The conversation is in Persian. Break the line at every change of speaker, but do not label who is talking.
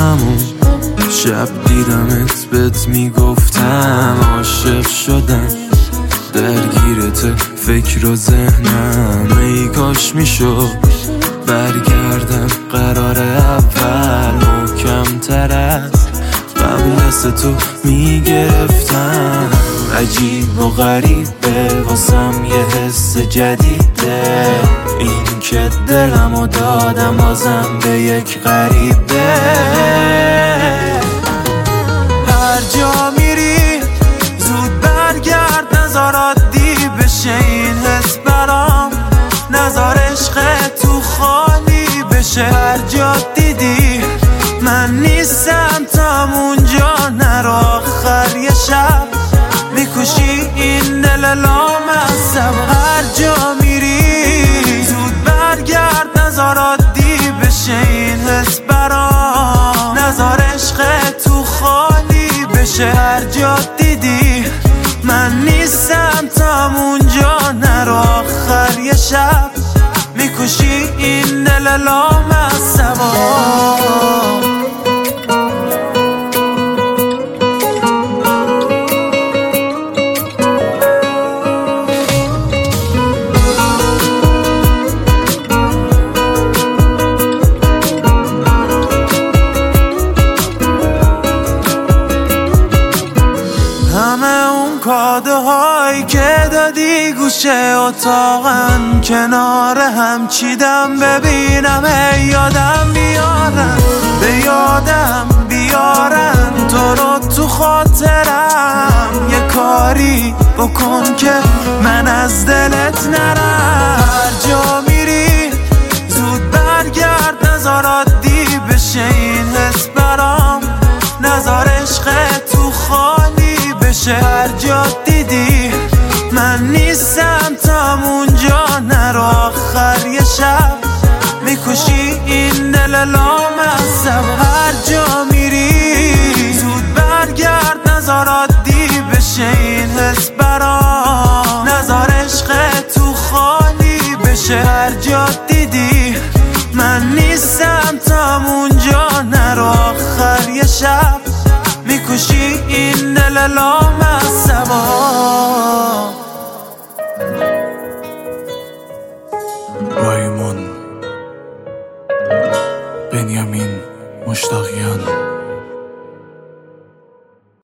همون شب دیدمت بهت میگفتم عاشق شدم درگیرت فکر و ذهنم. ای کاش میشد برگردم قرار اول محکم تر از قبل از تو میگرفتم. عجیب و غریبه واسم یه حس جدیده این که دلم و دادم بازم به یک غریبه. هر جا میری زود برگرد نزار عادی بشه این حس برام نزار عشق تو خالی بشه. هر جا دیدی من نیستم تا اونجا نرو آخر یه شب میکشی این دل لامصب. هر جا میری زود برگرد نزار عادی بشه این حس برام نزار عشق تو خالی بشه. هر جا دیدی من نیستم تا اونجا نرو آخر یه شب میکشی این دل لامصب. همه اون کاده هایی که دادی گوشه اتاقن کنار هم چیدم ببینم ای یادم بیارن به یادم بیارن تو رو تو خاطرم. یه کاری بکن که من از دلت نرم. هر جا میری زود برگرد نزار عادی بشه این حس برام نزار عشق تو خالی بشه. هر جا دیدی من نیستم تا اونجا نرو آخر یه شب میکشی این دل لامصب. هر جا میری زود برگرد نزار عادی بشه این حس برام نزار عشق تو خالی بشه. هر جا دیدی من نیستم تا اونجا نرو آخر یه شب میکشی این دل لامصب.
رایمون بنیامین مشتاقیان.